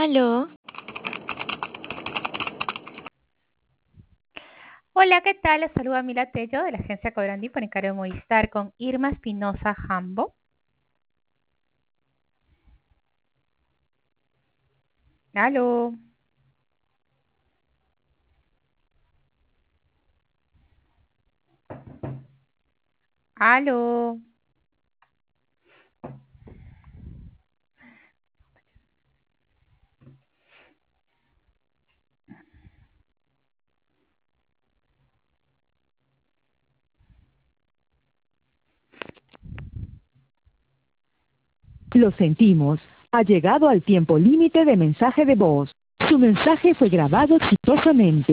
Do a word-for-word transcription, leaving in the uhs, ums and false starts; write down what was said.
Aló, Hola, ¿qué tal? Les saluda Mila Tello de la agencia Cobrandi por encargo de Movistar con Irma Espinosa Jambo. Aló, aló. Lo sentimos. Ha llegado al tiempo límite de mensaje de voz. Su mensaje fue grabado exitosamente.